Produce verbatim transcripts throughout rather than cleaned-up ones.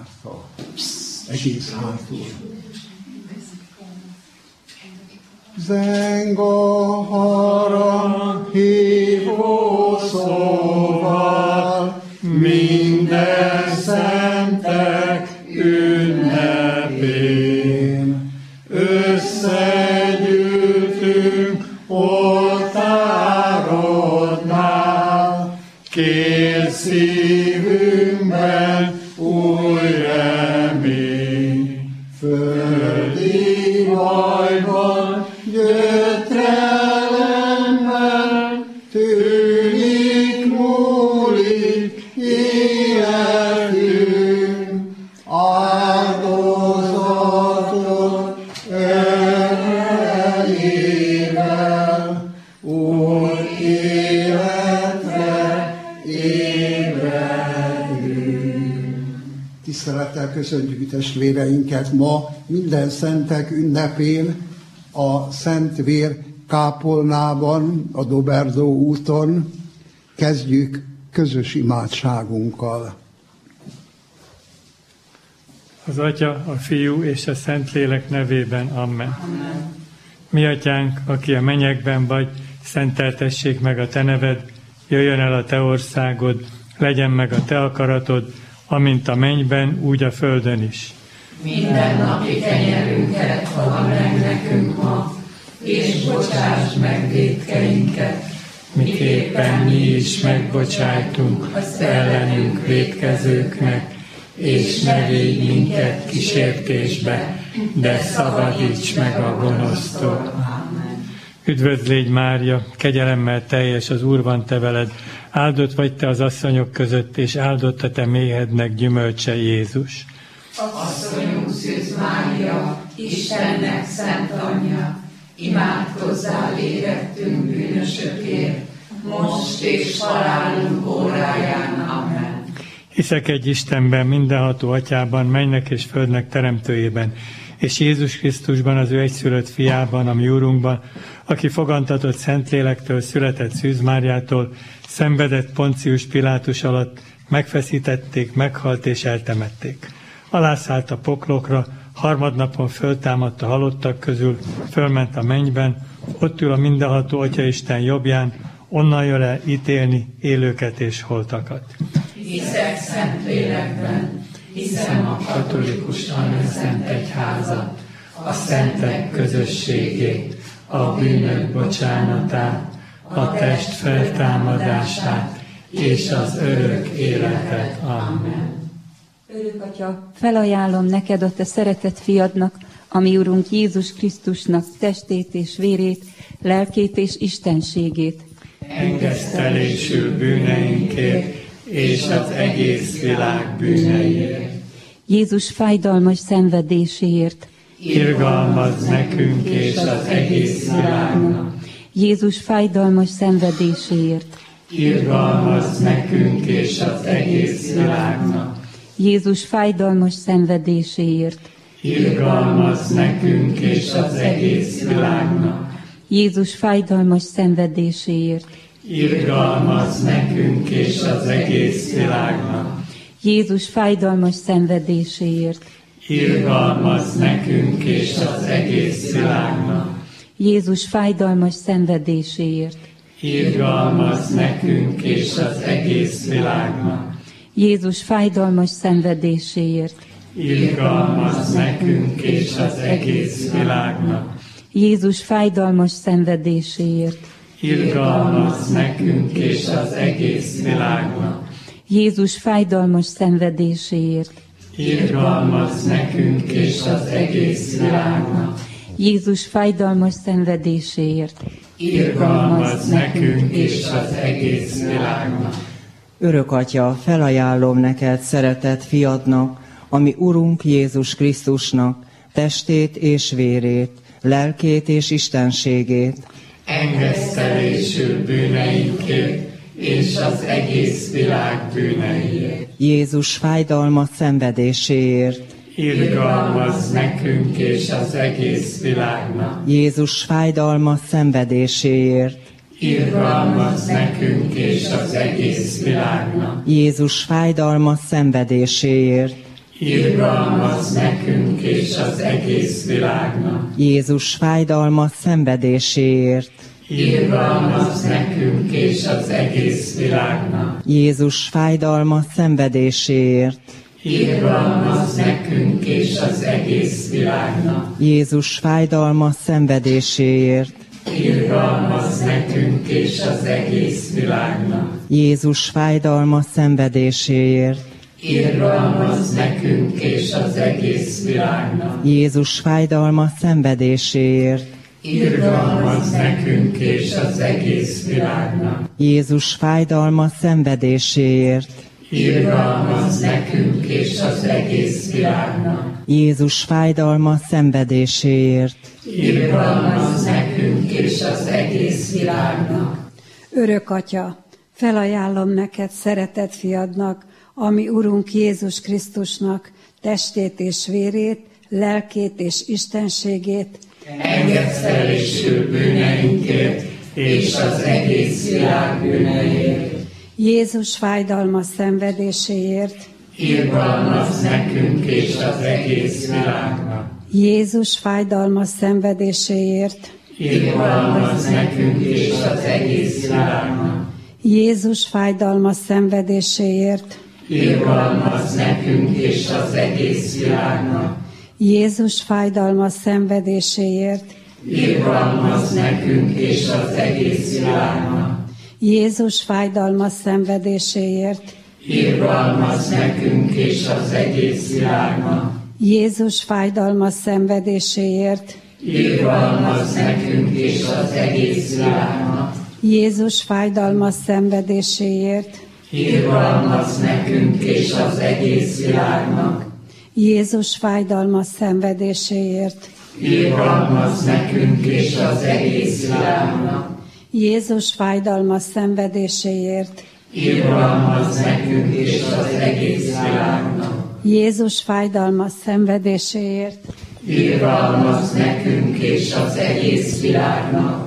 Márta. Egész hátul. Zeng a harang hívó szóval, minden szentek ünnepén. Összegyűltünk oltárodnál, kér szívünkben új remény. Földi bajban, gyötrelemmel, tűnik, múlik életünk, áldozatot erejével, új életre ébredünk. Tisztelettel köszöntjük testvéreinket ma minden szentek ünnepén, a Szent Vér kápolnában, a Doberdó úton. Kezdjük közös imádságunkkal. Az Atya, a Fiú és a Szentlélek nevében. Amen. Amen. Mi Atyánk, aki a mennyekben vagy, szenteltessék meg a Te neved, jöjjön el a Te országod, legyen meg a Te akaratod, amint a mennyben, úgy a földön is. Minden napi kenyerünket add meg nekünk ma, és bocsáss meg vétkeinket, miképpen mi is megbocsájtunk az ellenünk vétkezőknek, és ne védj minket kísértésbe, de szabadíts meg a gonosztól. Üdvözl légy, Mária, kegyelemmel teljes, az Úr van te veled, áldott vagy te az asszonyok között, és áldott a te méhednek gyümölcse, Jézus. Asszonyunk Szűz Mária, Istennek szent anyja, imádkozzál érettünk bűnösökért, most és halálunk óráján. Amen. Hiszek egy Istenben, mindenható Atyában, mennynek és földnek teremtőjében, és Jézus Krisztusban, az ő egyszülött fiában, a mi Úrunkban, aki fogantatott Szentlélektől, született Szűz Máriától, szenvedett Poncius Pilátus alatt, megfeszítették, meghalt és eltemették. Alászállt a poklokra, harmadnapon föltámadt a halottak közül, fölment a mennyben, ott ül a mindenható Atyaisten jobbján, onnan jön el ítélni élőket és holtakat. Hiszek Szentlélekben, hiszem a katolikus anyaszent egyházat, a szentek közösségét, a bűnök bocsánatát, a test feltámadását és az örök életet. Amen. Örök Atya, felajánlom neked a te szeretett fiadnak, a mi Urunk Jézus Krisztusnak testét és vérét, lelkét és istenségét. Engesztelésül bűneinkért és az egész világ bűneiért. Jézus fájdalmas szenvedéséért. Irgalmazz nekünk és az egész világnak. Jézus fájdalmas szenvedéséért. Irgalmazz nekünk és az egész világnak. Jézus fájdalmas szenvedéséért. Irgalmazz nekünk és az egész világnak. Jézus fájdalmas szenvedéséért. Irgalmazz nekünk és az egész világnak. Jézus fájdalmas szenvedéséért. Irgalmazz nekünk és az egész világnak. Jézus fájdalmas szenvedéséért. Irgalmazz nekünk és az egész világnak. Jézus fájdalmas szenvedéséért. Irgalmazz nekünk és az egész világnak. Jézus fájdalmas szenvedéséért. Irgalmazz nekünk és az egész világnak. Jézus fájdalmas szenvedéséért. Irgalmazz nekünk és az egész világnak. Jézus fájdalmas szenvedéséért. Irgalmazz nekünk és az egész világnak. Örök Atya, felajánlom neked szeretett fiadnak, ami Urunk Jézus Krisztusnak, testét és vérét, lelkét és istenségét. Engesztelésül bűneinkért és az egész világ bűneiért. Jézus fájdalmas szenvedéséért. Irgalmazz nekünk és az egész világnak. Jézus fájdalmas szenvedéséért. Irgalmazz nekünk és az egész világnak. Jézus fájdalmas szenvedéséért. irgalmazz nekünk és az egész világnak. Jézus fájdalma szenvedéséért, irgalmazz nekünk és az egész világnak. Jézus fájdalma szenvedéséért, irgalmazz nekünk és az egész világnak. Jézus fájdalma szenvedéséért, irgalmazz nekünk és az egész világnak. Jézus fájdalma szenvedéséért, irgalmazz nekünk és az egész világnak. Jézus fájdalma szenvedéséért, irgalmazz nekünk és az egész világnak. Jézus fájdalma szenvedéséért, irgalmazz nekünk és az egész világnak. Jézus fájdalma szenvedéséért, irgalmazz nekünk és az egész világnak. Örök Atya, felajánlom neked szeretett fiadnak, ami Urunk Jézus Krisztusnak testét és vérét, lelkét és istenségét, engedd felésül bűneinkért és az egész világ bűneiért. Jézus fájdalma szenvedéséért, irgalmazz nekünk és az egész világnak. Jézus fájdalma szenvedéséért, irgalmazz nekünk és az egész világnak. Jézus fájdalma szenvedéséért, irgalmazz nekünk és az egész világnak. Jézus fájdalma szenvedéséért, irgalmazz nekünk és az egész világnak. Jézus fájdalma szenvedéséért, irgalmazz nekünk és az egész világnak. Jézus fájdalma szenvedéséért, irgalmazz nekünk és az egész világnak. Jézus fájdalma szenvedéséért, irgalmazz nekünk és az egész világnak. Jézus fájdalma szenvedéséért, irgalmazz nekünk és az egész világnak. Jézus fájdalma szenvedéséért, irgalmazz nekünk és az egész világnak. Jézus fájdalma szenvedéséért, irgalmazz nekünk és az egész világnak.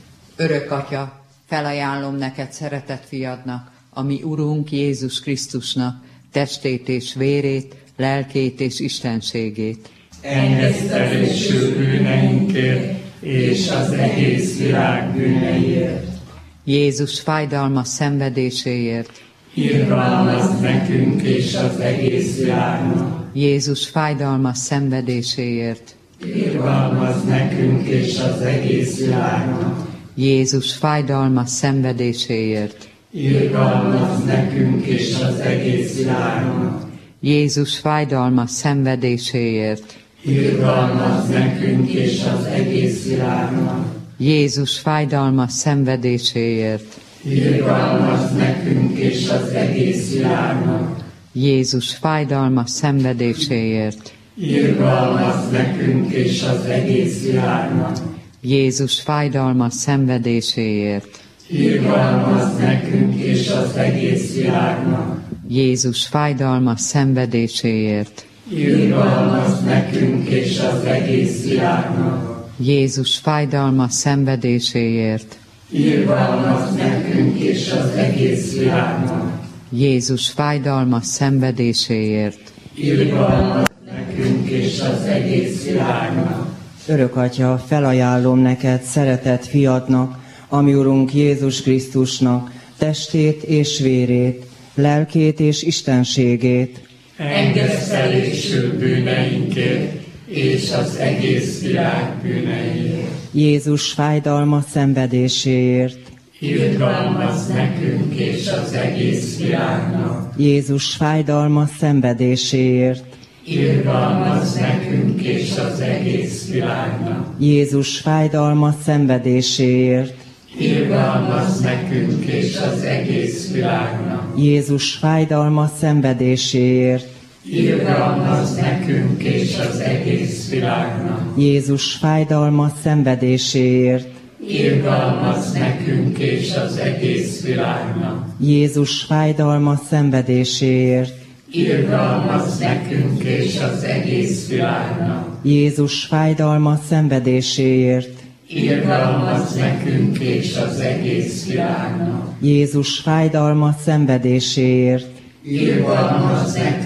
Örök Atya, felajánlom neked szeretett fiadnak, ami Urunk Jézus Krisztusnak testét és vérét, lelkét és istenségét. Engedd felésül bűneinkért és az egész világ bűneiért. Jézus fájdalma szenvedéséért, irgalmazz nekünk és az egész világnak. Jézus fájdalma szenvedéséért, irgalmazz nekünk és az egész világnak. Jézus fájdalma szenvedéséért, irgalmazz nekünk és az egész világnak. Jézus fájdalma szenvedéséért, irgalmazz nekünk és az egész világnak. Jézus fájdalma szenvedéséért, irgalmazz nekünk és az egész világnak. Jézus fájdalma szenvedéséért, irgalmazz nekünk és az egész világnak. Jézus fájdalma szenvedéséért, irgalmazz nekünk és az egész világnak. Jézus fájdalma szenvedéséért, irgalmazz nekünk és az egész világnak. Jézus fájdalma szenvedéséért, irgalmazz nekünk és az egész világnak. Jézus fájdalma szenvedéséért, irgalmazz nekünk és az egész világnak. Örök Atya, felajánlom neked szeretett fiadnak, ami Urunk Jézus Krisztusnak testét és vérét, lelkét és istenségét, engedd felésül bűneinkért és az egész világ bűneiért. Jézus fájdalma szenvedéséért, irgalmazz nekünk és az egész világnak. Jézus fájdalma szenvedéséért, irgalmazz nekünk és az egész világnak. Jézus fájdalma szenvedéséért, irgalmazz nekünk és az egész világnak. Jézus fájdalma szenvedéséért, irgalmazz nekünk és az egész világnak. Jézus fájdalma szenvedéséért, irgalmazz nekünk és az egész világnak. Jézus fájdalma szenvedéséért, irgalmazz nekünk és az egész világnak. Jézus fájdalma szenvedéséért, irgalmazz nekünk és az egész világnak. Jézus fájdalma szenvedéséért, irgalmazz nekünk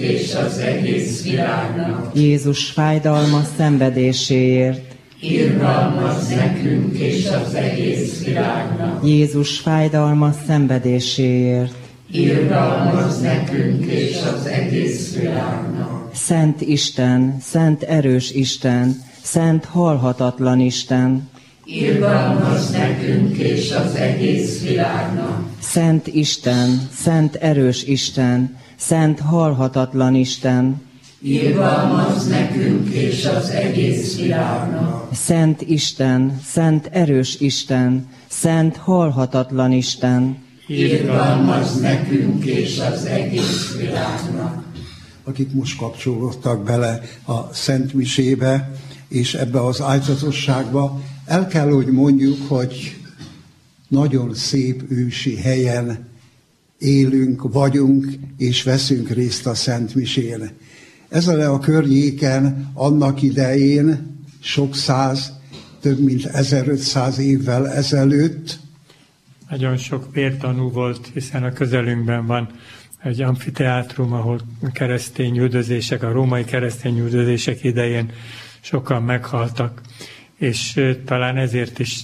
és az egész világnak. Jézus fájdalmas szenvedéséért. Irgalmazz nekünk és az egész világnak. Jézus fájdalmas szenvedéséért. Irgalmazz nekünk és az egész világnak. Szent Isten, szent erős Isten, szent halhatatlan Isten. Irgalmazz nekünk és az egész világnak. Szent Isten, szent erős Isten, szent halhatatlan Isten. Irgalmazz nekünk és az egész világnak. Szent Isten, szent erős Isten, szent halhatatlan Isten. Irgalmazz nekünk és az egész világnak. Akik most kapcsolódtak bele a Szent Misébe, és ebbe az áldozatosságba, el kell, hogy mondjuk, hogy nagyon szép ősi helyen élünk, vagyunk, és veszünk részt a Szent Misén. Ezen a környéken annak idején sok száz, több mint ezerötszáz évvel ezelőtt nagyon sok vértanú volt, hiszen a közelünkben van egy amfiteátrum, ahol keresztény üldözések, a római keresztény üldözések idején sokan meghaltak, és talán ezért is